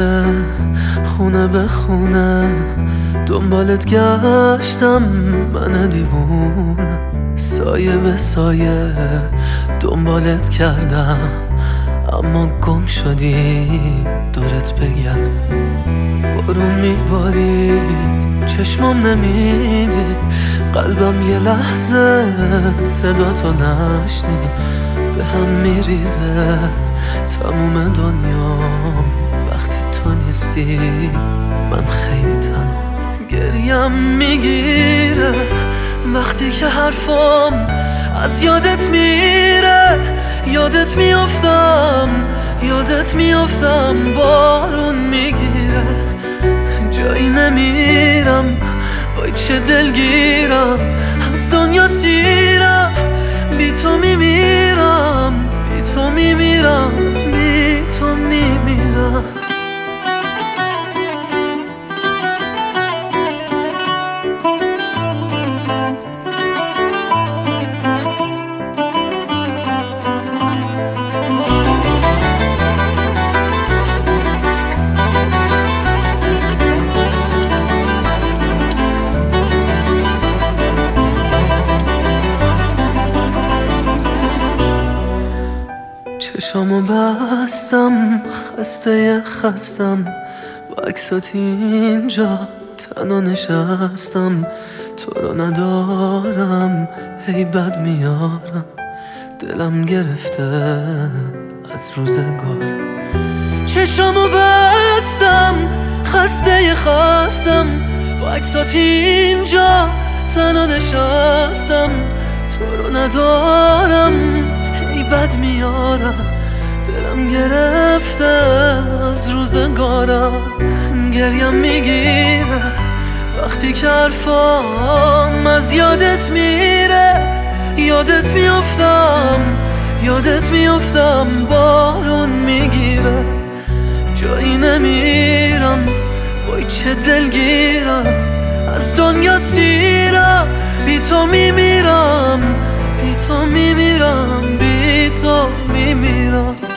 کوچه خونه به خونه دنبالت گشتم من دیوونه، سایه به سایه دنبالت کردم اما گم شدی دورت بگردم. بارون میبارید چشمام نمیدید، قلبم یه لحظه صدا تو نشنید. به هم میریزه تموم دنیام وقتی تو نیستی، من خیلی تنها. گریم میگیره وقتی که حرفام از یادت میره، یادت میافتم بارون میگیره، جایی نمیرم وای چه دلگیرم، از دنیا سیرم، بی تو میمیرم، بی تو میمیرم، بی تو میمیرم. چشامو بستم خستم با عکسات اینجا تنها نشستم، تو رو ندارم هی بد میارم، دلم گرفته از روزگار. چشامو بستم خستم با عکسات اینجا تنها نشستم، تو رو ندارم هی بد میارم، دلم گرفته از روزگارم. گریم میگیره وقتی که حرفام از یادت میره، یادت میافتم بارون میگیره، جایی نمیرم وای چه دلگیرم، از دنیا سیرم، بی تو میمیرم، بی تو میمیرم، بی تو میمیرم.